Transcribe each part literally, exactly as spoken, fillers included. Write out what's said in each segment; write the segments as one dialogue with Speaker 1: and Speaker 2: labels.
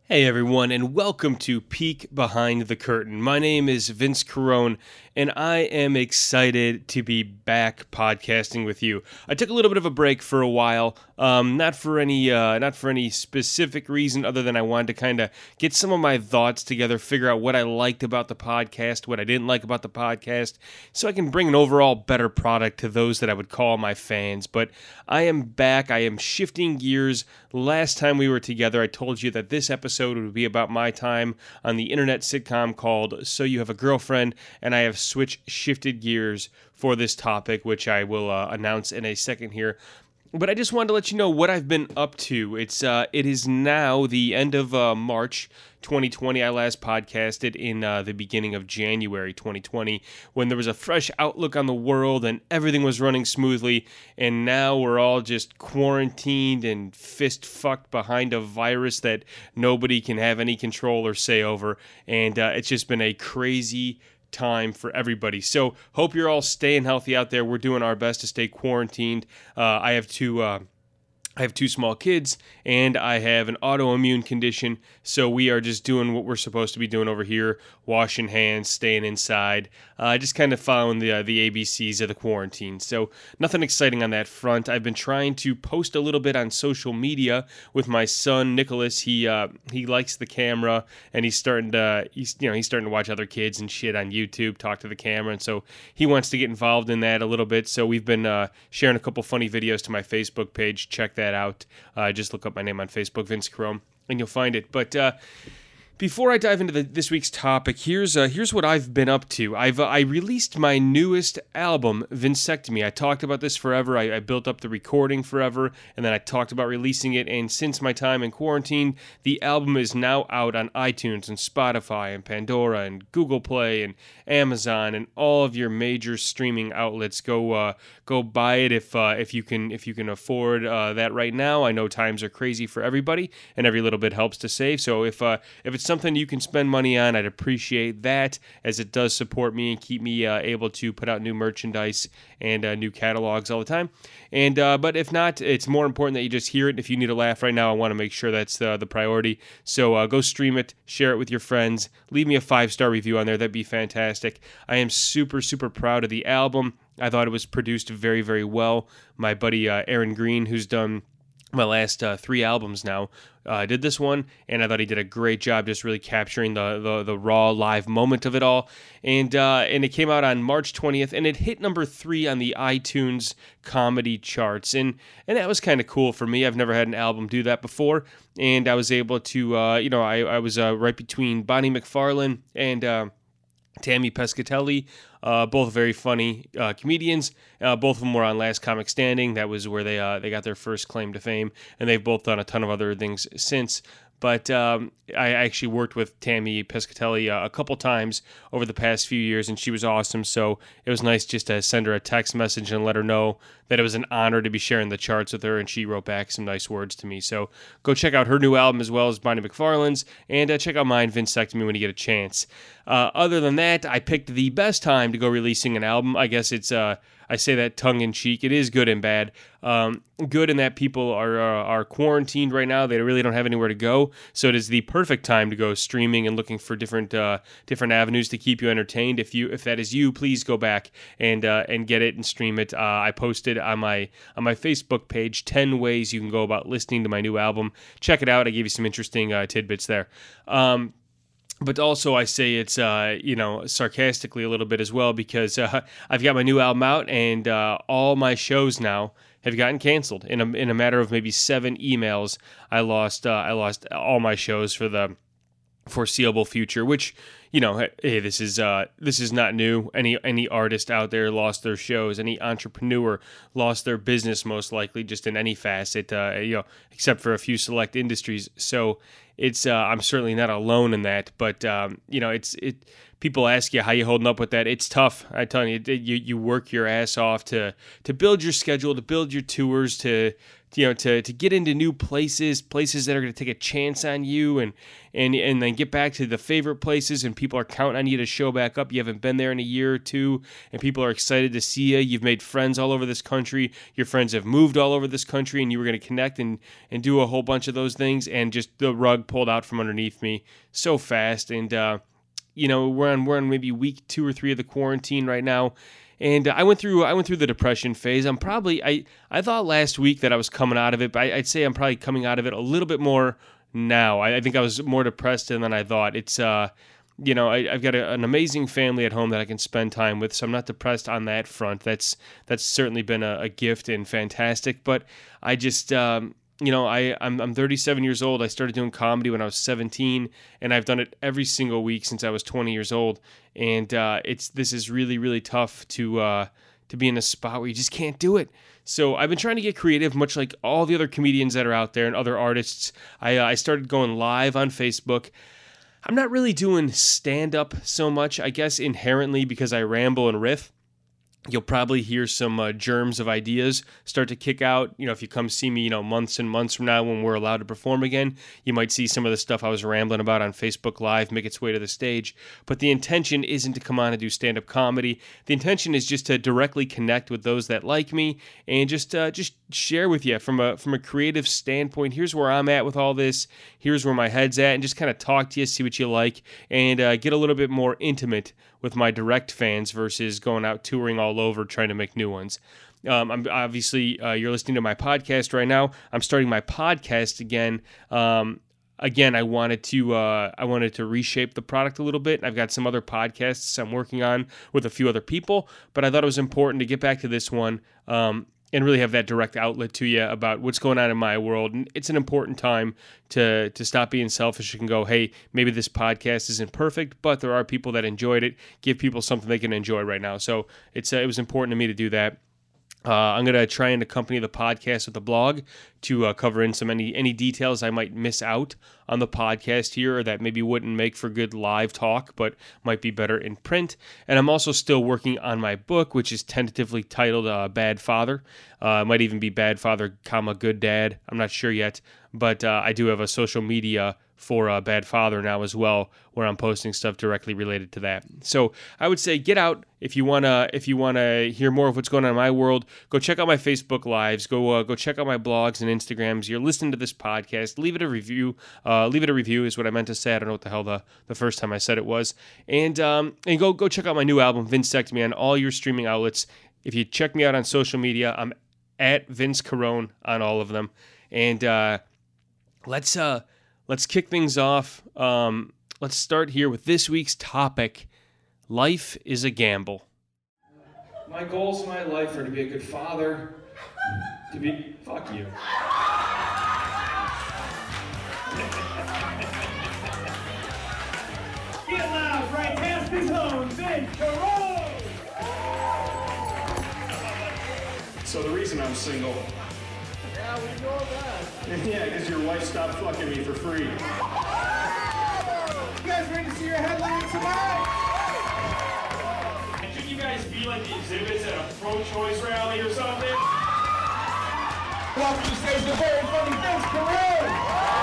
Speaker 1: Hey everyone, and welcome to Peek Behind the Curtain. My name is Vince Carone, and I am excited to be back podcasting with you. I took a little bit of a break for a while, um, not for any, uh, not for any specific reason other than I wanted to kind of get some of my thoughts together, figure out what I liked about the podcast, what I didn't like about the podcast, so I can bring an overall better product to those that I would call my fans. But I am back. I am shifting gears. Last time we were together, I told you that this episode would be about my time on the internet sitcom called So You Have a Girlfriend, and I have switched, shifted gears for this topic, which I will uh, announce in a second here. But I just wanted to let you know what I've been up to. It's uh, it is now the end of uh, March twenty twenty. I last podcasted in uh, the beginning of January twenty twenty when there was a fresh outlook on the world and everything was running smoothly. And now we're all just quarantined and fist fucked behind a virus that nobody can have any control or say over. And uh, it's just been a crazy time for everybody. So hope you're all staying healthy out there. We're doing our best to stay quarantined. Uh, I have two uh, I have two small kids, and I have an autoimmune condition, so we are just doing what we're supposed to be doing over here, washing hands, staying inside, uh, just kind of following the, uh, the A B Cs of the quarantine. So nothing exciting on that front. I've been trying to post a little bit on social media with my son, Nicholas. He uh, he likes the camera, and he's starting to, he's, you know, he's starting to watch other kids and shit on YouTube, talk to the camera, and so he wants to get involved in that a little bit. So we've been uh, sharing a couple funny videos to my Facebook page. Check that out. Uh, just look up my name on Facebook, Vince Carone, and you'll find it. But uh, before I dive into the, this week's topic, here's uh, here's what I've been up to. I've uh, I released my newest album, Vincectomy. I talked about this forever. I, I built up the recording forever, and then I talked about releasing it. And since my time in quarantine, the album is now out on iTunes and Spotify and Pandora and Google Play and Amazon and all of your major streaming outlets. Go uh, go buy it if uh, if you can if you can afford uh, that right now. I know times are crazy for everybody, and every little bit helps to save. So if uh, if it's something you can spend money on, I'd appreciate that, as it does support me and keep me uh, able to put out new merchandise and uh, new catalogs all the time. And uh, but if not, it's more important that you just hear it. If you need a laugh right now, I want to make sure that's uh, the priority. So uh, go stream it, share it with your friends, leave me a five-star review on there. That'd be fantastic. I am super, super proud of the album. I thought it was produced very, very well. My buddy uh, Aaron Green, who's done my last uh, three albums now, uh, did this one, and I thought he did a great job just really capturing the the, the raw live moment of it all. And uh, and it came out on March twentieth, and it hit number three on the iTunes comedy charts, and and that was kind of cool for me. I've never had an album do that before, and I was able to, uh, you know, I, I was uh, right between Bonnie McFarlane and uh, Tammy Pescatelli, uh, both very funny uh, comedians. Uh, both of them were on Last Comic Standing. That was where they uh, they got their first claim to fame, and they've both done a ton of other things since. But um, I actually worked with Tammy Pescatelli uh, a couple times over the past few years, and she was awesome. So it was nice just to send her a text message and let her know that it was an honor to be sharing the charts with her, and she wrote back some nice words to me. So go check out her new album as well as Bonnie McFarlane's, and uh, check out mine, Vincectomy, when you get a chance. Uh, other than that, I picked the best time to go releasing an album. I guess it's... Uh, I say that tongue-in-cheek. It is good and bad. Um, good in that people are, are are quarantined right now. They really don't have anywhere to go, so it is the perfect time to go streaming and looking for different uh, different avenues to keep you entertained. If you if that is you, please go back and uh, and get it and stream it. Uh, I posted on my on my Facebook page ten ways you can go about listening to my new album. Check it out. I gave you some interesting uh, tidbits there. Um, But also, I say it's, uh, you know, sarcastically a little bit as well, because uh, I've got my new album out, and uh, all my shows now have gotten canceled. In a, in a matter of maybe seven emails, I lost uh, I lost all my shows for the foreseeable future, which, you know, hey, this is uh, this is not new. Any any artist out there lost their shows. Any entrepreneur lost their business, most likely, just in any facet, uh, you know, except for a few select industries. So it's uh, I'm certainly not alone in that. But um, you know, it's it. People ask you how you holding up with that. It's tough. I tell you, you you work your ass off to to build your schedule, to build your tours, to you know, to to get into new places, places that are going to take a chance on you, and and and then get back to the favorite places, and people are counting on you to show back up. You haven't been there in a year or two, and people are excited to see you. You've made friends all over this country. Your friends have moved all over this country, and you were going to connect and and do a whole bunch of those things, and just the rug pulled out from underneath me so fast. And uh, you know, we're on we're on maybe week two or three of the quarantine right now. And I went through I went through the depression phase. I'm probably I, I thought last week that I was coming out of it, but I, I'd say I'm probably coming out of it a little bit more now. I, I think I was more depressed than I thought. It's uh, you know, I, I've got a, an amazing family at home that I can spend time with, so I'm not depressed on that front. That's that's certainly been a, a gift and fantastic. But I just um, you know, I, I'm I'm thirty-seven years old. I started doing comedy when I was seventeen, and I've done it every single week since I was twenty years old. And uh, it's this is really, really tough to uh, to be in a spot where you just can't do it. So I've been trying to get creative, much like all the other comedians that are out there and other artists. I, uh, I started going live on Facebook. I'm not really doing stand-up so much, I guess, inherently because I ramble and riff. You'll probably hear some uh, germs of ideas start to kick out. You know, if you come see me, you know, months and months from now when we're allowed to perform again, you might see some of the stuff I was rambling about on Facebook Live make its way to the stage. But the intention isn't to come on and do stand-up comedy. The intention is just to directly connect with those that like me and just uh, just share with you from a from a creative standpoint. Here's where I'm at with all this. Here's where my head's at, and just kind of talk to you, see what you like, and uh, get a little bit more intimate with my direct fans versus going out touring all over trying to make new ones. Um, I'm obviously uh, you're listening to my podcast right now. I'm starting my podcast again. Um, again, I wanted to uh, I wanted to reshape the product a little bit. I've got some other podcasts I'm working on with a few other people, but I thought it was important to get back to this one. Um, and really have that direct outlet to you about what's going on in my world. And it's an important time to to stop being selfish and go, hey, maybe this podcast isn't perfect, but there are people that enjoyed it. Give people something they can enjoy right now. So it's uh, it was important to me to do that. Uh, I'm going to try and accompany the podcast with a blog to uh, cover in some any any details I might miss out on the podcast here, or that maybe wouldn't make for good live talk, but might be better in print. And I'm also still working on my book, which is tentatively titled uh, Bad Father. Uh, it might even be Bad Father, comma, Good Dad. I'm not sure yet, but uh, I do have a social media for uh, Bad Father now as well, where I'm posting stuff directly related to that. So I would say get out if you wanna if you wanna hear more of what's going on in my world. Go check out my Facebook Lives. Go uh, go check out my blogs and Instagrams. You're listening to this podcast. Leave it a review. Uh, leave it a review is what I meant to say. I don't know what the hell the, the first time I said it was. And um and go go check out my new album Vincectomy on all your streaming outlets. If you check me out on social media, I'm at Vince Carone on all of them. And uh, let's uh. Let's kick things off. Um, let's start here with this week's topic. Life is a gamble. My goals in my life are to be a good father, to be... Fuck you.
Speaker 2: Get loud, right past his own, Vince Carone!
Speaker 3: So the reason I'm single...
Speaker 2: Yeah, we know that.
Speaker 3: Yeah, because your wife stopped fucking me for free.
Speaker 2: You guys ready to see your headline tonight?
Speaker 3: Shouldn't you guys be like the exhibits at a pro-choice rally or something?
Speaker 2: Welcome to stage the very funny Vince Carone!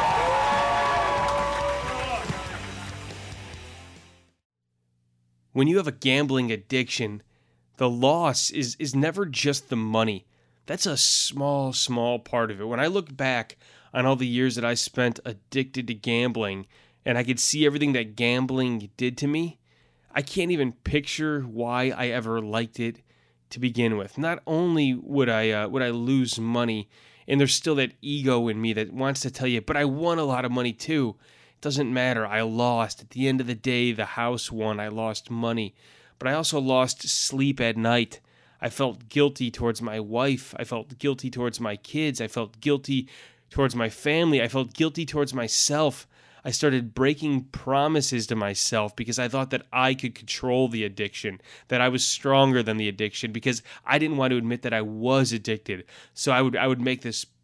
Speaker 1: When you have a gambling addiction, the loss is is never just the money. That's a small, small part of it. When I look back on all the years that I spent addicted to gambling, and I could see everything that gambling did to me, I can't even picture why I ever liked it to begin with. Not only would I uh, would I lose money, and there's still that ego in me that wants to tell you, but I won a lot of money too. It doesn't matter. I lost. At the end of the day, the house won. I lost money. But I also lost sleep at night. I felt guilty towards my wife. I felt guilty towards my kids. I felt guilty towards my family. I felt guilty towards myself. I started breaking promises to myself because I thought that I could control the addiction, that I was stronger than the addiction, because I didn't want to admit that I was addicted. So I would I would make this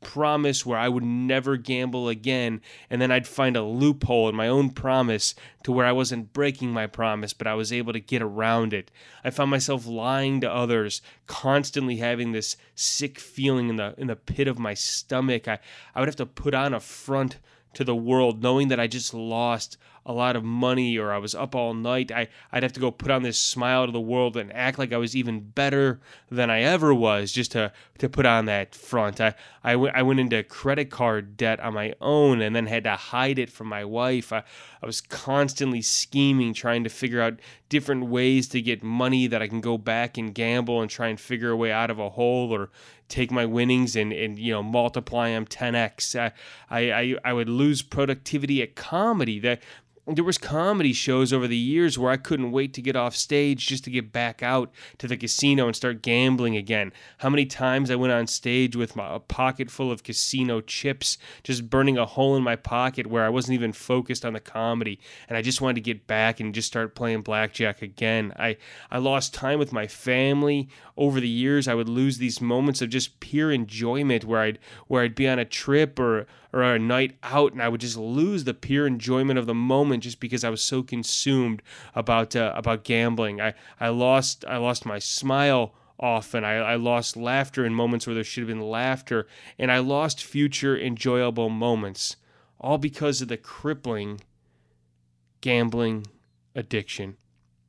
Speaker 1: promise where I would never gamble again, and then I'd find a loophole in my own promise to where I wasn't breaking my promise, but I was able to get around it. I found myself lying to others, constantly having this sick feeling in the in the pit of my stomach. I, I would have to put on a front to the world, knowing that I just lost a lot of money or I was up all night. I, I'd have to go put on this smile to the world and act like I was even better than I ever was just to, to put on that front. I, I, w- I went into credit card debt on my own and then had to hide it from my wife. I, I was constantly scheming, trying to figure out different ways to get money that I can go back and gamble and try and figure a way out of a hole, or take my winnings and, and you know, multiply them ten x. I, I, I would lose productivity at comedy. That There was comedy shows over the years where I couldn't wait to get off stage just to get back out to the casino and start gambling again. How many times I went on stage with my, a pocket full of casino chips, just burning a hole in my pocket where I wasn't even focused on the comedy, and I just wanted to get back and just start playing blackjack again. I, I lost time with my family. Over the years, I would lose these moments of just pure enjoyment where I'd where I'd be on a trip or or a night out, and I would just lose the pure enjoyment of the moment just because I was so consumed about uh, about gambling. I, I lost I lost my smile often. I, I lost laughter in moments where there should have been laughter, and I lost future enjoyable moments, all because of the crippling gambling addiction.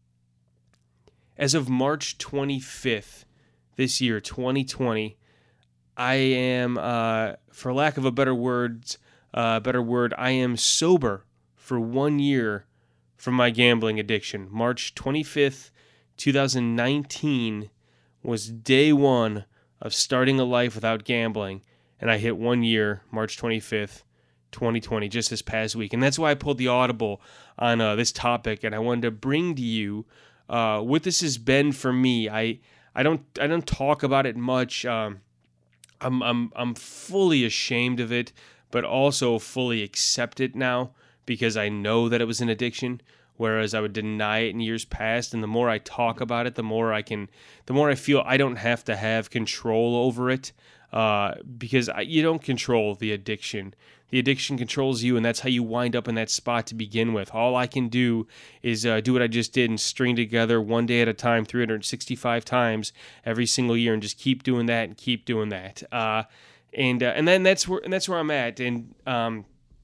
Speaker 1: As of March twenty-fifth this year, twenty twenty, I am, uh, for lack of a better words, uh, better word, I am sober for one year from my gambling addiction. March twenty-fifth, twenty nineteen was day one of starting a life without gambling, and I hit one year, March twenty-fifth, twenty twenty, just this past week. And that's why I pulled the audible on uh, this topic, and I wanted to bring to you uh, what this has been for me. I I don't I don't talk about it much. Um, I'm I'm I'm fully ashamed of it, but also fully accept it now because I know that it was an addiction. Whereas I would deny it in years past, and the more I talk about it, the more I can, the more I feel I don't have to have control over it, uh, because I, you don't control the addiction. The addiction controls you, and that's how you wind up in that spot to begin with. All I can do is uh, do what I just did and string together one day at a time, three hundred sixty-five times every single year, and just keep doing that and keep doing that. Uh, and uh, and then that's where and that's where I'm at. And um,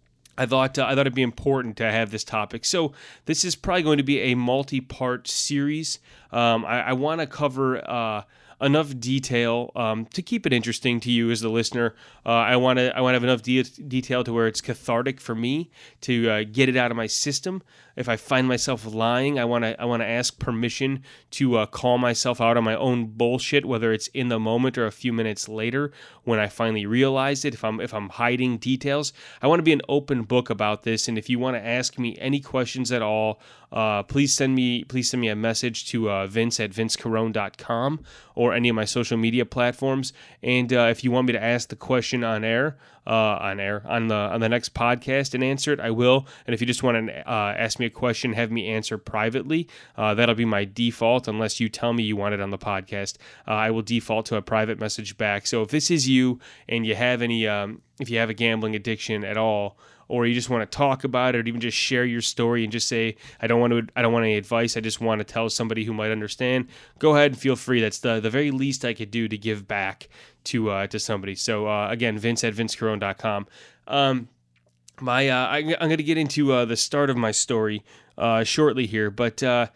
Speaker 1: I thought uh, I thought it'd be important to have this topic. So this is probably going to be a multi-part series. Um, I, I want to cover uh, enough detail um, to keep it interesting to you as the listener. Uh, I want to I want to have enough de- detail to where it's cathartic for me to uh, get it out of my system. If I find myself lying, I want to I want to ask permission to uh, call myself out on my own bullshit, whether it's in the moment or a few minutes later when I finally realize it. If I'm if I'm hiding details, I want to be an open book about this. And if you want to ask me any questions at all, uh, please send me please send me a message to uh, Vince at vince carone dot com or any of my social media platforms. And uh, if you want me to ask the question on air, uh, on air on the on the next podcast and answer it, I will. And if you just want to uh, ask me a question, have me answer privately, uh, that'll be my default. Unless you tell me you want it on the podcast, uh, I will default to a private message back. So if this is you and you have any, um, if you have a gambling addiction at all, or you just want to talk about it, or even just share your story and just say, I don't want to, I don't want any advice, I just want to tell somebody who might understand, go ahead and feel free. That's the the very least I could do to give back to uh, to somebody. So uh, again, Vince at vince carone dot com. Um, my uh, I, I'm going to get into uh, the start of my story uh, shortly here, but uh,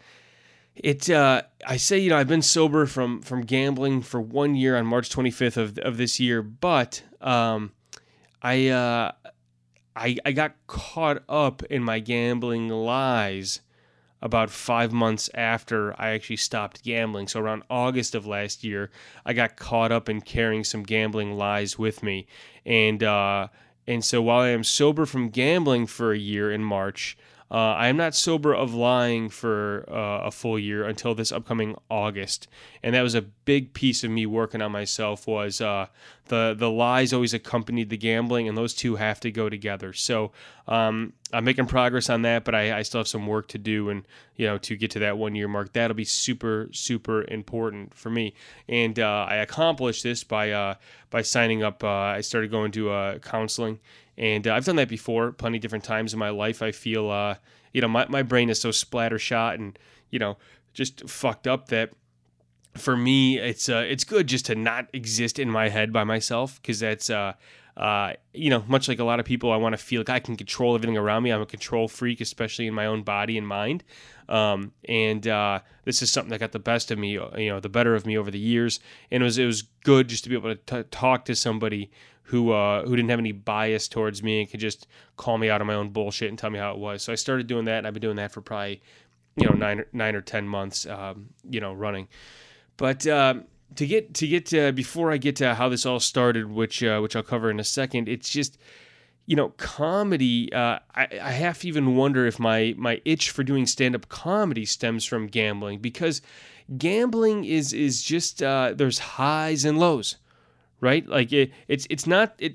Speaker 1: it uh, I say, you know, I've been sober from from gambling for one year on March twenty-fifth of of this year, but um, I. Uh, I, I got caught up in my gambling lies about five months after I actually stopped gambling. So around August of last year, I got caught up in carrying some gambling lies with me. And uh, and so while I am sober from gambling for a year in March, Uh, I am not sober of lying for uh, a full year until this upcoming August, and that was a big piece of me working on myself. Was uh, the the lies always accompanied the gambling, and those two have to go together. So um, I'm making progress on that, but I, I still have some work to do, and you know, to get to that one year mark, that'll be super super important for me. And uh, I accomplished this by uh, by signing up. Uh, I started going to uh, counseling. And uh, I've done that before, plenty of different times in my life. I feel, uh, you know, my, my brain is so splattershot and, you know, just fucked up that for me, it's uh, it's good just to not exist in my head by myself, because that's, uh, uh, you know, much like a lot of people, I want to feel like I can control everything around me. I'm a control freak, especially in my own body and mind. Um, and uh, this is something that got the best of me, you know, the better of me over the years. And it was it was good just to be able to t- talk to somebody who uh, who didn't have any bias towards me and could just call me out on my own bullshit and tell me how it was. So I started doing that, and I've been doing that for probably, you know, nine or, nine or ten months, um, you know, running. But uh, to get to get to, before I get to how this all started, which uh, which I'll cover in a second, it's just, you know, comedy. Uh, I, I have to even wonder if my my itch for doing stand-up comedy stems from gambling, because gambling is is just uh, there's highs and lows. Right? Like it, it's it's not it.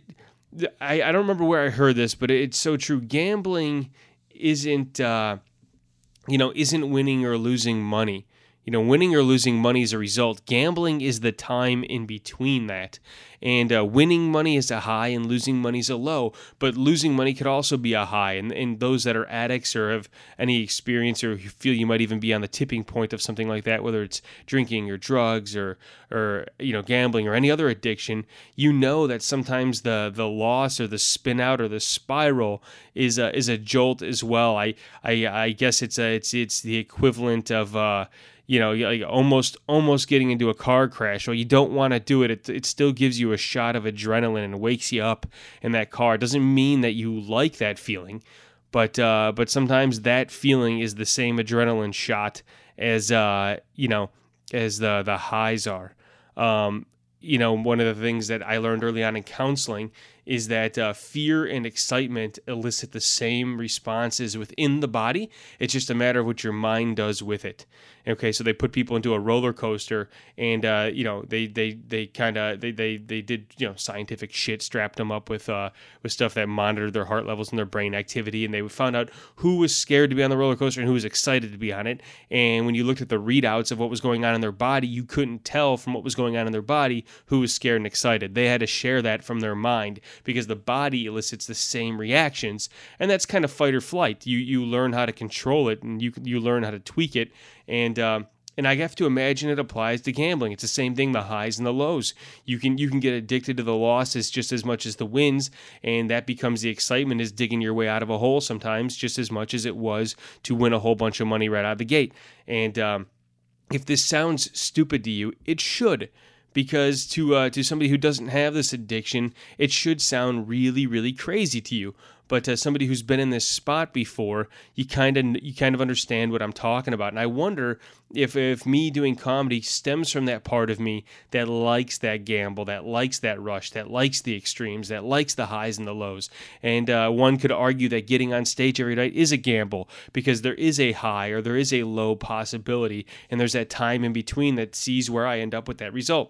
Speaker 1: I, I don't remember where I heard this, but it's so true. Gambling isn't uh, you know isn't winning or losing money. You know, winning or losing money is a result. Gambling is the time in between that. And uh, winning money is a high and losing money is a low. But losing money could also be a high. And, and those that are addicts or have any experience or feel you might even be on the tipping point of something like that, whether it's drinking or drugs or, or you know, gambling or any other addiction, you know that sometimes the the loss or the spin out or the spiral is a, is a jolt as well. I I, I guess it's a, it's it's the equivalent of uh, you know, like almost almost getting into a car crash. Well, you don't want to do it. it. It still gives you a shot of adrenaline and wakes you up in that car. It doesn't mean that you like that feeling, but uh, but sometimes that feeling is the same adrenaline shot as uh, you know as the the highs are. Um, you know, one of the things that I learned early on in counseling is that uh, fear and excitement elicit the same responses within the body. It's just a matter of what your mind does with it. Okay, so they put people into a roller coaster, and uh, you know they they they kind of they, they they did you know scientific shit, strapped them up with uh with stuff that monitored their heart levels and their brain activity, and they found out who was scared to be on the roller coaster and who was excited to be on it. And when you looked at the readouts of what was going on in their body, you couldn't tell from what was going on in their body who was scared and excited. They had to share that from their mind, because the body elicits the same reactions, and that's kind of fight or flight. You you learn how to control it, and you you learn how to tweak it, and um, and I have to imagine it applies to gambling. It's the same thing, the highs and the lows. You can you can get addicted to the losses just as much as the wins, and that becomes the excitement, is digging your way out of a hole sometimes just as much as it was to win a whole bunch of money right out of the gate. And um, if this sounds stupid to you, it should. Because to uh, to somebody who doesn't have this addiction, it should sound really, really crazy to you. But to somebody who's been in this spot before, you kind of you kind of understand what I'm talking about. And I wonder if if me doing comedy stems from that part of me that likes that gamble, that likes that rush, that likes the extremes, that likes the highs and the lows. And uh, one could argue that getting on stage every night is a gamble, because there is a high or there is a low possibility, and there's that time in between that sees where I end up with that result.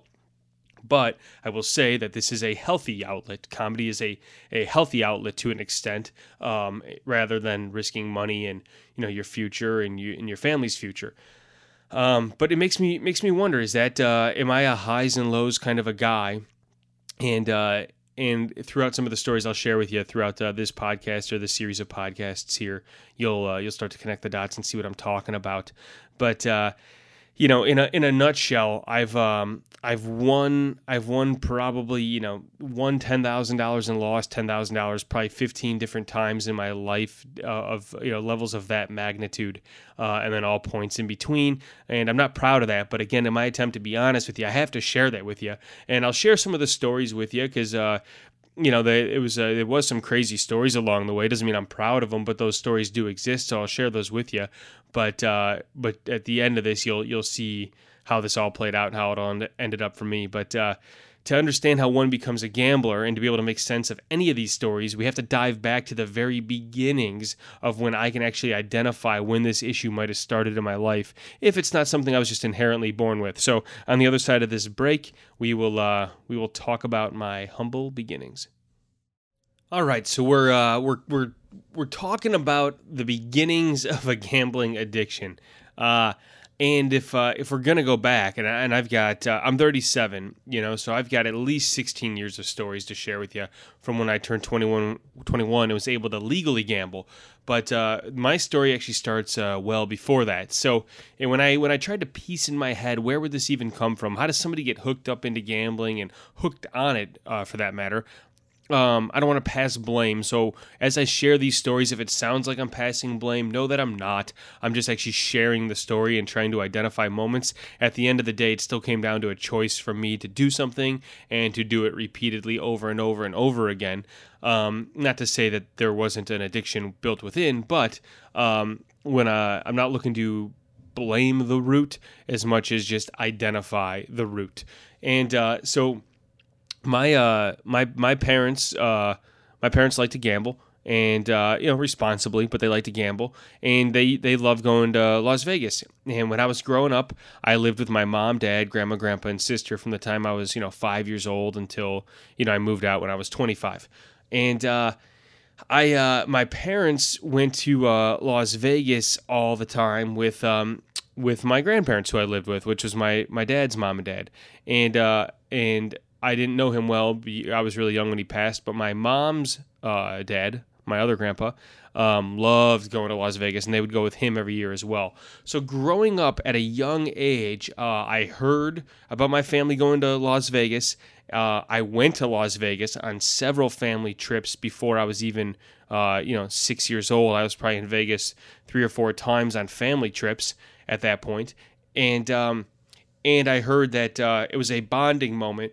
Speaker 1: But I will say that this is a healthy outlet. Comedy is a, a healthy outlet to an extent, um, rather than risking money and you know your future and you and your family's future. Um, but it makes me makes me wonder: is that uh, am I a highs and lows kind of a guy? And uh, and throughout some of the stories I'll share with you throughout uh, this podcast or this series of podcasts here, you'll uh, you'll start to connect the dots and see what I'm talking about. But uh, you know, in a in a nutshell, I've um I've won I've won probably you know won ten thousand dollars and lost ten thousand dollars probably fifteen different times in my life, uh, of you know levels of that magnitude, uh, and then all points in between. And I'm not proud of that, but again, in my attempt to be honest with you, I have to share that with you, and I'll share some of the stories with you because. Uh, You know, they, it was uh, it was some crazy stories along the way. Doesn't mean I'm proud of them, but those stories do exist, so I'll share those with you. But uh, but at the end of this, you'll you'll see how this all played out and how it all ended up for me. But uh, to understand how one becomes a gambler and to be able to make sense of any of these stories, we have to dive back to the very beginnings of when I can actually identify when this issue might have started in my life, if it's not something I was just inherently born with. So on the other side of this break, we will uh, we will talk about my humble beginnings. All right, so we're uh, we're we're we're talking about the beginnings of a gambling addiction. Uh, And if uh, if we're gonna go back, and, I, and I've got, uh, I'm thirty-seven, you know, so I've got at least sixteen years of stories to share with you from when I turned twenty-one, twenty-one and was able to legally gamble. But uh, my story actually starts uh, well before that. So, and when I when I tried to piece in my head, where would this even come from? How does somebody get hooked up into gambling and hooked on it, uh, for that matter? Um, I don't want to pass blame. So as I share these stories, if it sounds like I'm passing blame, know that I'm not. I'm just actually sharing the story and trying to identify moments. At the end of the day, it still came down to a choice for me to do something and to do it repeatedly over and over and over again. Um, not to say that there wasn't an addiction built within, but um, when uh, I'm not looking to blame the root as much as just identify the root. And uh, so... My uh my my parents uh my parents like to gamble, and uh you know responsibly, but they like to gamble, and they they love going to Las Vegas. And when I was growing up, I lived with my mom, dad, grandma, grandpa, and sister from the time I was you know five years old until you know I moved out when I was twenty-five. And uh, I uh my parents went to uh, Las Vegas all the time with um with my grandparents who I lived with, which was my my dad's mom and dad, and uh and. I didn't know him well. I was really young when he passed, but my mom's uh, dad, my other grandpa, um, loved going to Las Vegas, and they would go with him every year as well. So growing up at a young age, uh, I heard about my family going to Las Vegas. Uh, I went to Las Vegas on several family trips before I was even, uh, you know, six years old. I was probably in Vegas three or four times on family trips at that point, and um, and I heard that uh, it was a bonding moment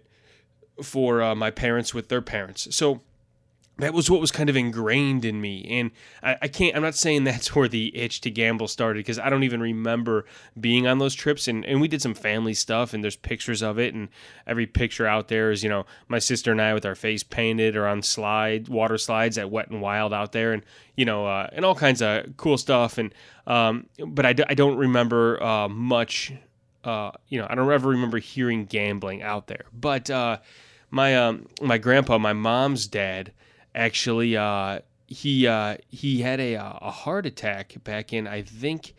Speaker 1: for uh, my parents with their parents. So that was what was kind of ingrained in me. And I, I can't, I'm not saying that's where the itch to gamble started, because I don't even remember being on those trips. And, and we did some family stuff, and there's pictures of it. And every picture out there is, you know, my sister and I with our face painted or on slide, water slides at Wet and Wild out there. And, you know, uh, and all kinds of cool stuff. And, um, but I, d- I don't remember uh, much, uh, you know, I don't ever remember hearing gambling out there. But, uh, My um my grandpa, my mom's dad, actually uh he uh he had a a heart attack back in I think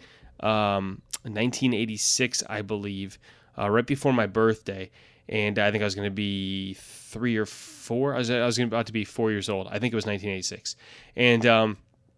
Speaker 1: um nineteen eighty-six, I believe, uh, right before my birthday, and I think I was going to be three or four. I was I was about to be four years old. I think it was nineteen eighty-six, and um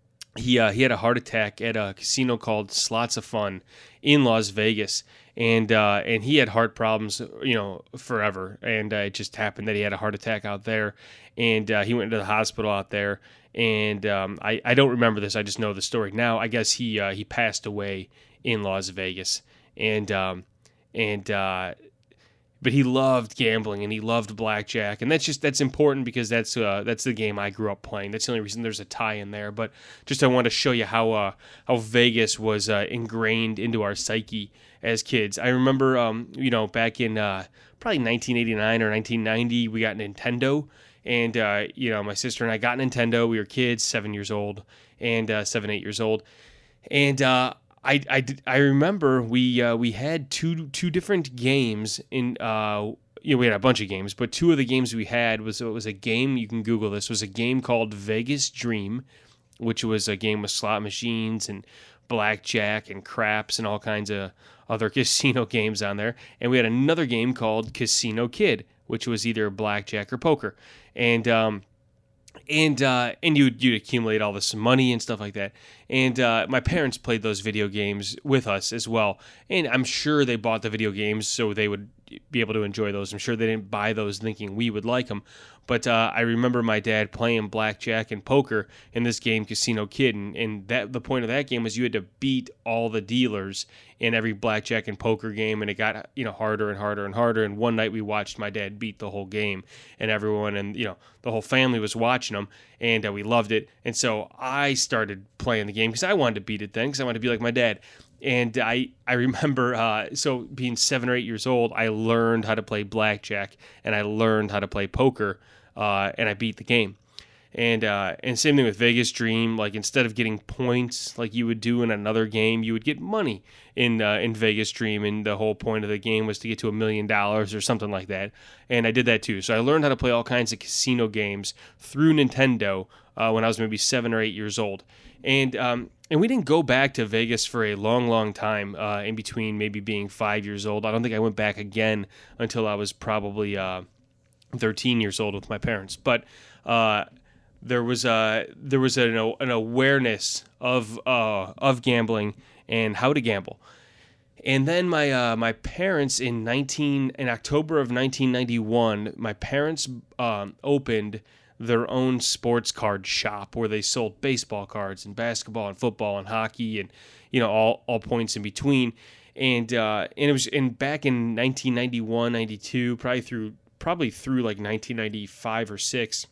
Speaker 1: he uh, he had a heart attack at a casino called Slots of Fun in Las Vegas, and uh, and he had heart problems, you know, forever. And uh, it just happened that he had a heart attack out there, and uh, he went to the hospital out there. And um, I I don't remember this. I just know the story now. I guess he uh, he passed away in Las Vegas, and um, and. Uh, But he loved gambling, and he loved blackjack, and that's just that's important because that's uh, that's the game I grew up playing. That's the only reason there's a tie in there. But just I want to show you how uh, how Vegas was uh, ingrained into our psyche as kids. I remember, um, you know, back in uh, probably nineteen eighty-nine or nineteen ninety, we got Nintendo, and uh, you know, my sister and I got Nintendo. We were kids, seven years old, and uh, seven eight years old, and. Uh, I, I, I remember we uh, we had two two different games in uh you know we had a bunch of games, but two of the games we had was it was a game, you can Google this, was a game called Vegas Dream, which was a game with slot machines and blackjack and craps and all kinds of other casino games on there, and we had another game called Casino Kid, which was either blackjack or poker, and um. And uh, and you'd, you'd accumulate all this money and stuff like that. And uh, my parents played those video games with us as well. And I'm sure they bought the video games so they would be able to enjoy those. I'm sure they didn't buy those thinking we would like them. But uh, I remember my dad playing blackjack and poker in this game, Casino Kid. And, and that the point of that game was you had to beat all the dealers in every blackjack and poker game. And it got, you know, harder and harder and harder. And one night we watched my dad beat the whole game. And everyone and, you know, the whole family was watching him. And uh, we loved it. And so I started playing the game because I wanted to beat it then because I wanted to be like my dad. and I I remember uh, so being seven or eight years old, I learned how to play blackjack and I learned how to play poker, uh, and I beat the game. And uh, and same thing with Vegas Dream. Like instead of getting points like you would do in another game, you would get money in uh, in Vegas Dream. And the whole point of the game was to get to a million dollars or something like that. And I did that too. So I learned how to play all kinds of casino games through Nintendo uh, when I was maybe seven or eight years old. And um, and we didn't go back to Vegas for a long, long time uh, in between maybe being five years old. I don't think I went back again until I was probably uh, thirteen years old with my parents. But uh, there was a there was an, an awareness of uh, of gambling and how to gamble. And then my uh, my parents in nineteen in October of nineteen ninety-one, my parents um, opened their own sports card shop where they sold baseball cards and basketball and football and hockey and you know all, all points in between. And uh, and it was and back in nineteen ninety-one, ninety-two, probably through probably through like nineteen ninety-five or six,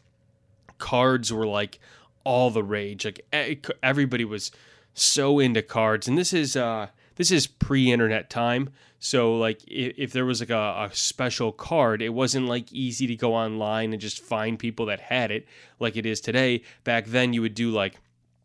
Speaker 1: cards were like all the rage. Like everybody was so into cards, and this is uh this is pre-internet time. So like if, if there was like a, a special card, it wasn't like easy to go online and just find people that had it like it is today. Back then you would do like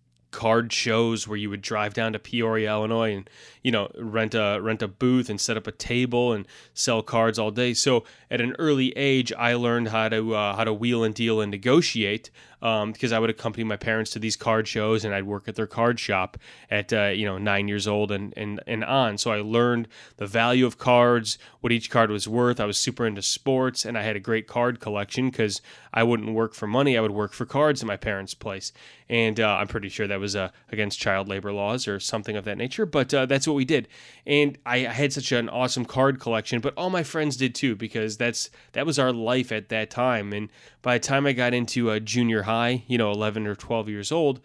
Speaker 1: card shows where you would drive down to Peoria, Illinois, and you know rent a rent a booth and set up a table and sell cards all day. So at an early age, I learned how to uh, how to wheel and deal and negotiate um, because I would accompany my parents to these card shows and I'd work at their card shop at uh, you know nine years old and and and on. So I learned the value of cards, what each card was worth. I was super into sports and I had a great card collection because I wouldn't work for money. I would work for cards at my parents' place, and uh, I'm pretty sure that was uh, against child labor laws or something of that nature. But uh, that's what we did, and I, I had such an awesome card collection. But all my friends did too because that's that was our life at that time. And by the time I got into uh, junior high, you know, eleven or twelve years old,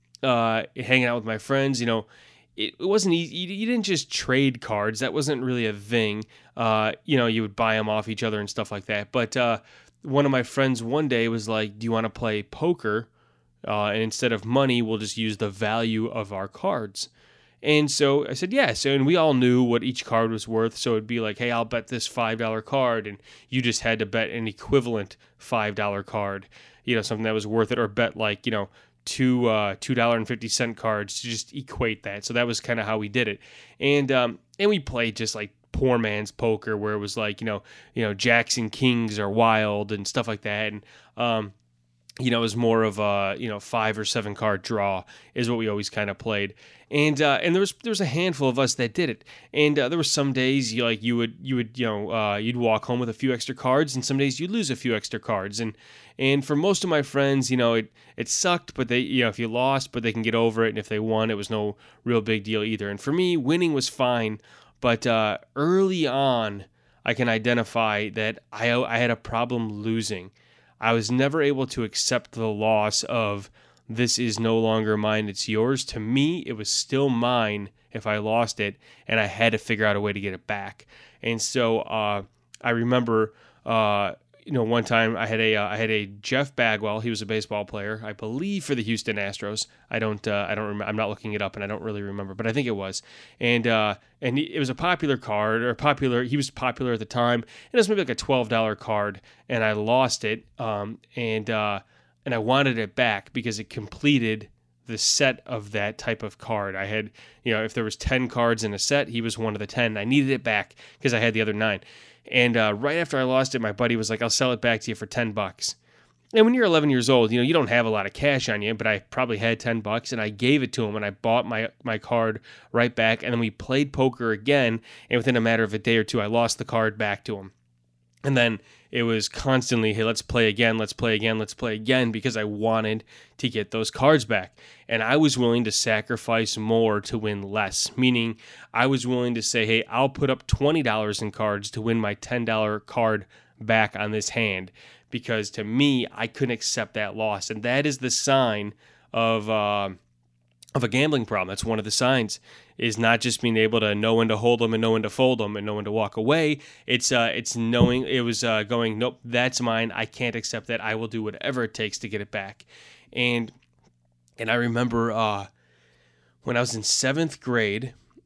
Speaker 1: uh, hanging out with my friends, you know. It wasn't easy. You didn't just trade cards. That wasn't really a thing. Uh, you know, you would buy them off each other and stuff like that. But uh, one of my friends one day was like, do you want to play poker? Uh, and instead of money, we'll just use the value of our cards. And so I said, yes. And we all knew what each card was worth. So it'd be like, hey, I'll bet this five dollar card. And you just had to bet an equivalent five dollar card, you know, something that was worth it, or bet like, you know, two uh two dollar and fifty cent cards to just equate that. So that was kind of how we did it. And um and we played just like poor man's poker where it was like, you know, you know, jacks and kings are wild and stuff like that. And um you know, it was more of a, you know, five or seven card draw is what we always kind of played. And uh, and there was there was a handful of us that did it. And uh, there were some days you like you would you would you know uh, you'd walk home with a few extra cards, and some days you'd lose a few extra cards. And and for most of my friends, you know, it it sucked, but they you know if you lost, but they can get over it. And if they won, it was no real big deal either. And for me, winning was fine, but uh, early on, I can identify that I I had a problem losing. I was never able to accept the loss of this is no longer mine, it's yours. To me, it was still mine if I lost it, and I had to figure out a way to get it back. And so uh, I remember, uh, you know, one time I had a uh, I had a Jeff Bagwell. He was a baseball player, I believe, for the Houston Astros. I don't uh, I don't remember. I'm not looking it up, and I don't really remember, but I think it was. And uh, and he, it was a popular card, or popular. He was popular at the time, and it was maybe like a twelve dollar card, and I lost it. Um, and uh, and I wanted it back because it completed the set of that type of card. I had, you know, if there was ten cards in a set, he was one of the ten. I needed it back because I had the other nine. And uh, right after I lost it, my buddy was like, I'll sell it back to you for ten bucks. And when you're eleven years old, you know, you don't have a lot of cash on you, but I probably had ten bucks, and I gave it to him, and I bought my, my card right back. And then we played poker again, and within a matter of a day or two, I lost the card back to him. And then it was constantly, hey, let's play again, let's play again, let's play again, because I wanted to get those cards back. And I was willing to sacrifice more to win less, meaning I was willing to say, hey, I'll put up twenty dollars in cards to win my ten dollar card back on this hand, because to me, I couldn't accept that loss. And that is the sign of uh, of a gambling problem. That's one of the signs, is not just being able to know when to hold them and know when to fold them and know when to walk away. It's uh, it's knowing, it was uh, going, nope, that's mine. I can't accept that. I will do whatever it takes to get it back. And and I remember uh, when I was in seventh grade,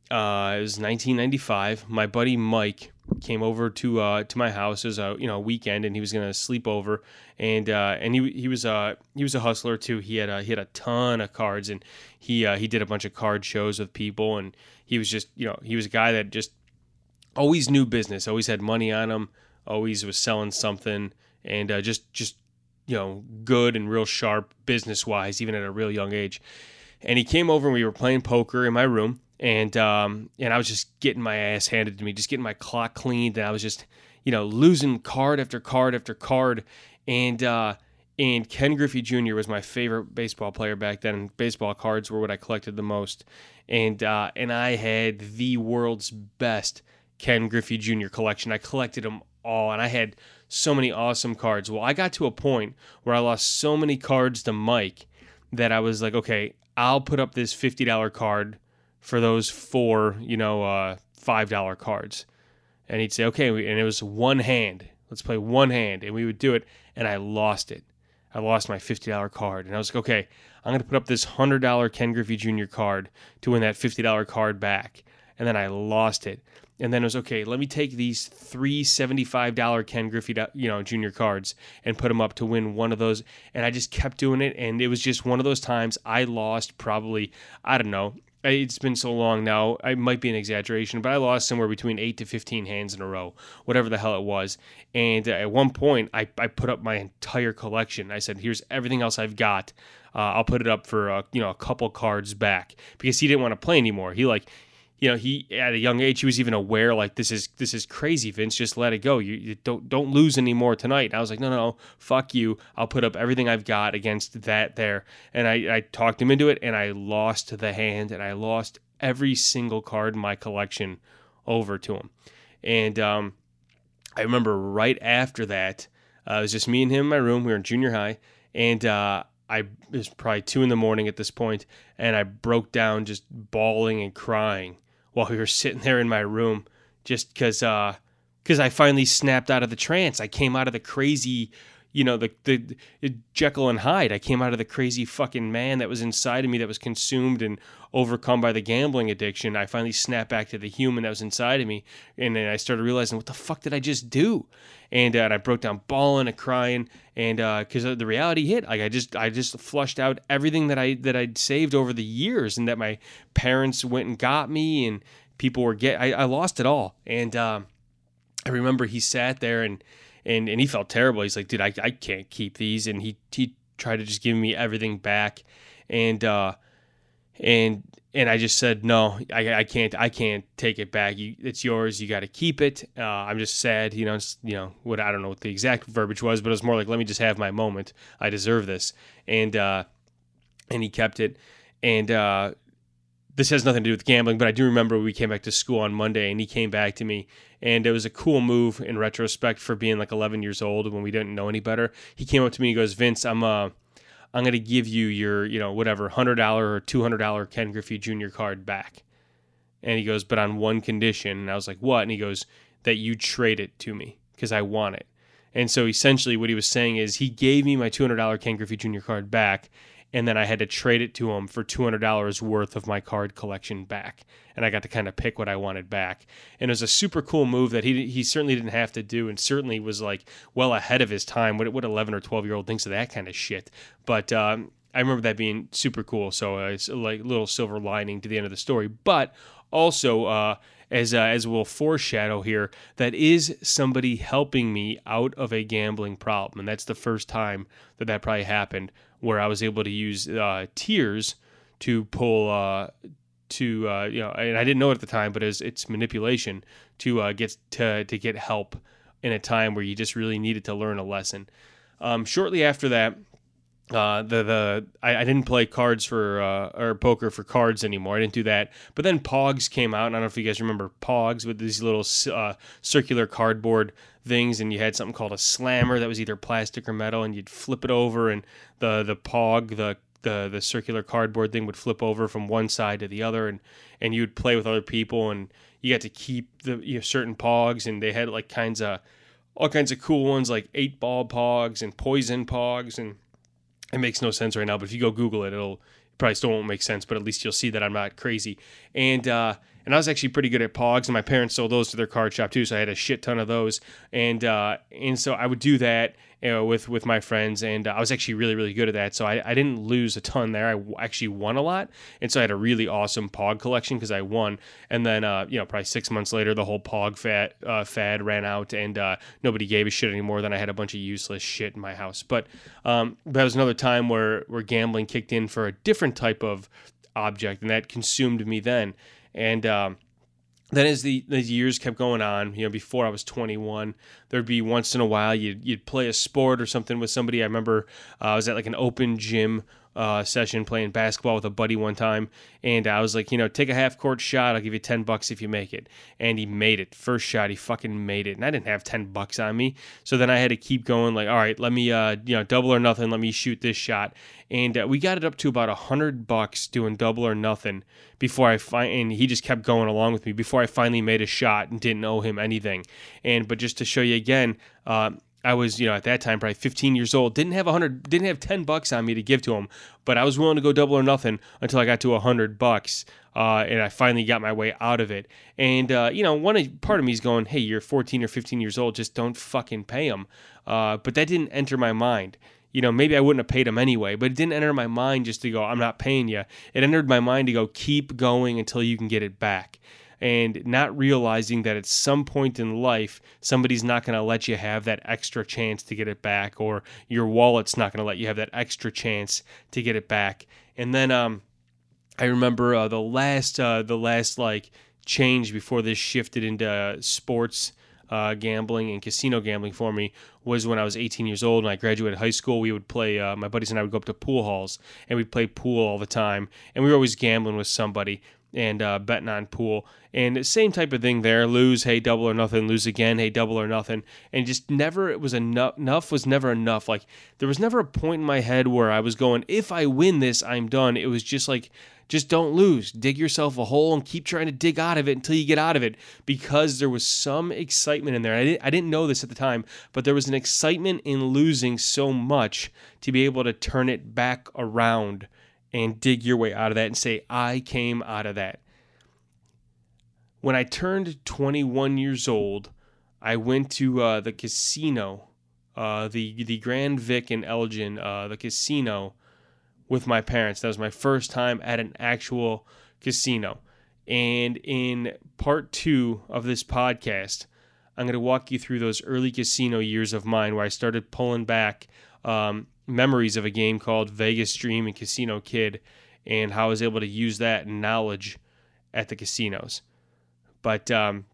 Speaker 1: Uh, it was nineteen ninety-five. My buddy Mike came over to uh, to my house as a you know weekend, and he was gonna sleep over, and uh, and he he was uh he was a hustler too. He had a, he had a ton of cards, and he uh, he did a bunch of card shows with people, and he was just you know he was a guy that just always knew business, always had money on him, always was selling something, and uh, just just you know good and real sharp business wise, even at a real young age. And he came over and we were playing poker in my room. And um, and I was just getting my ass handed to me, just getting my clock cleaned, and I was just, you know, losing card after card after card. And uh, and Ken Griffey Junior was my favorite baseball player back then. Baseball cards were what I collected the most, and uh, and I had the world's best Ken Griffey Junior collection. I collected them all, and I had so many awesome cards. Well, I got to a point where I lost so many cards to Mike that I was like, okay, I'll put up this fifty dollar card for those four, you know, uh, five dollar cards. And he'd say, okay, and it was one hand. Let's play one hand. And we would do it, and I lost it. I lost my fifty dollar card. And I was like, okay, I'm going to put up this one hundred dollar Ken Griffey Junior card to win that fifty dollar card back. And then I lost it. And then it was, okay, let me take these three seventy-five dollar Ken Griffey, you know, Junior cards and put them up to win one of those. And I just kept doing it, and it was just one of those times I lost probably, I don't know, it's been so long now, it might be an exaggeration, but I lost somewhere between eight to fifteen hands in a row, whatever the hell it was. And at one point, I, I put up my entire collection. I said, here's everything else I've got. Uh, I'll put it up for, uh, you know, a couple cards back, because he didn't want to play anymore. He like, you know, he at a young age, he was even aware, like, this is this is crazy, Vince. Just let it go. You, you don't don't lose anymore tonight. And I was like, no, no, no, fuck you. I'll put up everything I've got against that there. And I, I talked him into it, and I lost the hand, and I lost every single card in my collection over to him. And um, I remember right after that, uh, it was just me and him in my room. We were in junior high, and uh, I it was probably two in the morning at this point, and I broke down just bawling and crying while we were sitting there in my room, just because uh, cause I finally snapped out of the trance. I came out of the crazy, you know, the, the, the Jekyll and Hyde. I came out of the crazy fucking man that was inside of me that was consumed and overcome by the gambling addiction. I finally snapped back to the human that was inside of me, and then I started realizing, what the fuck did I just do? And, uh, and I broke down bawling and crying, and because uh, the reality hit, like I just I just flushed out everything that I that I'd saved over the years, and that my parents went and got me, and people were get. I, I lost it all, and uh, I remember he sat there and and and he felt terrible. He's like, dude, I I can't keep these, and he he tried to just give me everything back, and uh, and. And I just said, no, I, I can't. I can't take it back. You, it's yours. You got to keep it. Uh, I'm just sad, you know. It's, you know what? I don't know what the exact verbiage was, but it was more like, let me just have my moment. I deserve this. And uh, and he kept it. And uh, this has nothing to do with gambling, but I do remember we came back to school on Monday, and he came back to me, and it was a cool move in retrospect for being like eleven years old when we didn't know any better. He came up to me and goes, Vince, I'm uh. I'm going to give you your, you know, whatever, one hundred dollar or two hundred dollar Ken Griffey Junior card back. And he goes, but on one condition. And I was like, what? And he goes, that you trade it to me because I want it. And so essentially what he was saying is he gave me my two hundred dollar Ken Griffey Junior card back, and then I had to trade it to him for two hundred dollars worth of my card collection back. And I got to kind of pick what I wanted back. And it was a super cool move that he he certainly didn't have to do, and certainly was like well ahead of his time. What what eleven or twelve year old thinks of that kind of shit? But um, I remember that being super cool. So uh, it's like a little silver lining to the end of the story. But also, uh, as uh, as we'll foreshadow here, that is somebody helping me out of a gambling problem, and that's the first time that that probably happened, where I was able to use uh, tears to pull. Uh, to uh, you know, and I didn't know it at the time, but it's, it's manipulation to uh, get to to get help in a time where you just really needed to learn a lesson. Um, shortly after that, uh, the the I, I didn't play cards for uh, or poker for cards anymore. I didn't do that. But then Pogs came out, and I don't know if you guys remember Pogs, with these little uh, circular cardboard things, and you had something called a slammer that was either plastic or metal, and you'd flip it over, and the the Pog the The, the circular cardboard thing would flip over from one side to the other, and, and you'd play with other people, and you got to keep the you know, certain Pogs, and they had like kinds of all kinds of cool ones like eight ball Pogs and poison Pogs, and it makes no sense right now, but if you go Google it, it'll probably still won't make sense, but at least you'll see that I'm not crazy. And uh, and I was actually pretty good at Pogs, and my parents sold those to their card shop too, so I had a shit ton of those. And uh, and so I would do that, you know, with with my friends, and uh, I was actually really really good at that. So I, I didn't lose a ton there. I w- actually won a lot, and so I had a really awesome Pog collection because I won. And then uh, you know, probably six months later, the whole Pog fad uh, fad ran out, and uh, nobody gave a shit anymore. Then I had a bunch of useless shit in my house. But um, that was another time where where gambling kicked in for a different type of object, and that consumed me then. And um, then as the, the years kept going on, you know, before I was twenty-one, there'd be once in a while you'd, you'd play a sport or something with somebody. I remember uh, I was at like an open gym uh, session playing basketball with a buddy one time, and I was like, you know, take a half court shot, I'll give you ten bucks if you make it. And he made it. First shot, he fucking made it. And I didn't have ten bucks on me. So then I had to keep going like, all right, let me, uh, you know, double or nothing, let me shoot this shot. And uh, we got it up to about a hundred bucks doing double or nothing before I find, and he just kept going along with me before I finally made a shot and didn't owe him anything. And, but just to show you again, uh, I was, you know, at that time probably fifteen years old, didn't have a hundred, didn't have ten bucks on me to give to him, but I was willing to go double or nothing until I got to a hundred bucks, uh, and I finally got my way out of it. And uh, you know, one part of me is going, "Hey, you're fourteen or fifteen years old, just don't fucking pay him." Uh, but that didn't enter my mind. You know, maybe I wouldn't have paid him anyway, but it didn't enter my mind just to go, "I'm not paying you." It entered my mind to go, "Keep going until you can get it back." And not realizing that at some point in life, somebody's not going to let you have that extra chance to get it back, or your wallet's not going to let you have that extra chance to get it back. And then um, I remember uh, the last, uh, the last like change before this shifted into sports uh, gambling and casino gambling for me was when I was eighteen years old and I graduated high school. We would play, uh, my buddies and I would go up to pool halls and we'd play pool all the time, and we were always gambling with somebody and uh, betting on pool. And same type of thing there. Lose, hey, double or nothing. Lose again, hey, double or nothing. And just never, it was enough, enough was never enough. Like, there was never a point in my head where I was going, if I win this, I'm done. It was just like, just don't lose. Dig yourself a hole and keep trying to dig out of it until you get out of it, because there was some excitement in there. I didn't, I didn't know this at the time, but there was an excitement in losing so much to be able to turn it back around and dig your way out of that and say, I came out of that. When I turned twenty-one years old, I went to uh, the casino, uh, the the Grand Vic in Elgin, uh, the casino, with my parents. That was my first time at an actual casino. And in part two of this podcast, I'm going to walk you through those early casino years of mine where I started pulling back um, memories of a game called Vegas Dream and Casino Kid, and how I was able to use that knowledge at the casinos. But um,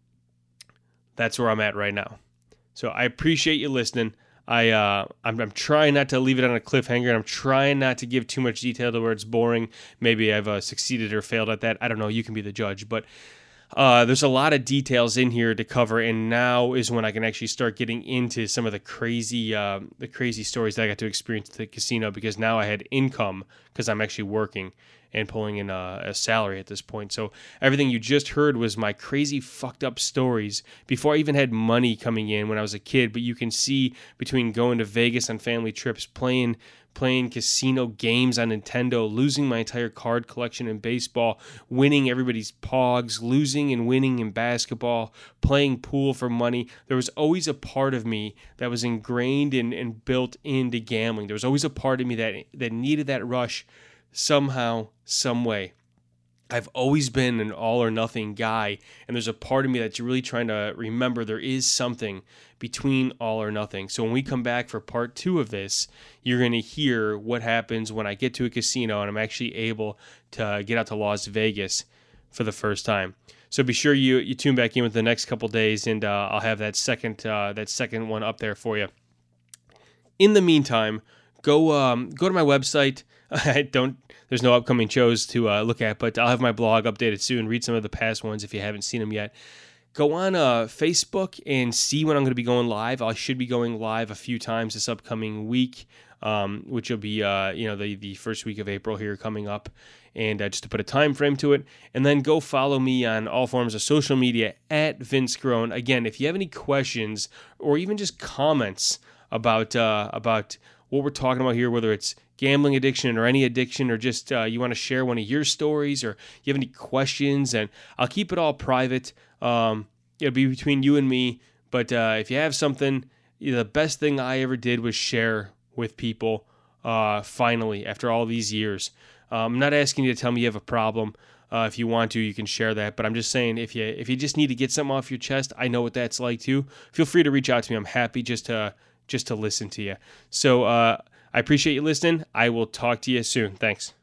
Speaker 1: that's where I'm at right now. So I appreciate you listening. I, uh, I'm, I'm trying not to leave it on a cliffhanger, and I'm trying not to give too much detail to where it's boring. Maybe I've uh, succeeded or failed at that. I don't know. You can be the judge. But uh, there's a lot of details in here to cover, and now is when I can actually start getting into some of the crazy, uh, the crazy stories that I got to experience at the casino, because now I had income because I'm actually working and pulling in a, a salary at this point. So everything you just heard was my crazy fucked up stories before I even had money coming in when I was a kid. But you can see between going to Vegas on family trips, playing playing casino games on Nintendo, losing my entire card collection in baseball, winning everybody's pogs, losing and winning in basketball, playing pool for money. There was always a part of me that was ingrained in, and built into gambling. There was always a part of me that that needed that rush somehow, some way. I've always been an all or nothing guy, and there's a part of me that's really trying to remember there is something between all or nothing. So when we come back for part two of this, you're going to hear what happens when I get to a casino and I'm actually able to get out to Las Vegas for the first time. So be sure you, you tune back in with the next couple days, and uh, I'll have that second uh, that second one up there for you. In the meantime, go um, go to my website. I don't. There's no upcoming shows to uh, look at, but I'll have my blog updated soon. Read some of the past ones if you haven't seen them yet. Go on uh, Facebook and see when I'm going to be going live. I should be going live a few times this upcoming week, um, which will be uh, you know the the first week of April here coming up, and uh, just to put a time frame to it. And then go follow me on all forms of social media at Vince Carone. Again, if you have any questions or even just comments about uh, about what we're talking about here, whether it's gambling addiction or any addiction, or just uh, you want to share one of your stories, or you have any questions, and I'll keep it all private. Um, it'll be between you and me. But uh, if you have something, you know, the best thing I ever did was share with people. Uh, finally, after all these years, um, I'm not asking you to tell me you have a problem. Uh, if you want to, you can share that. But I'm just saying, if you if you just need to get something off your chest, I know what that's like too. Feel free to reach out to me. I'm happy just to just to listen to you. So uh, I appreciate you listening. I will talk to you soon. Thanks.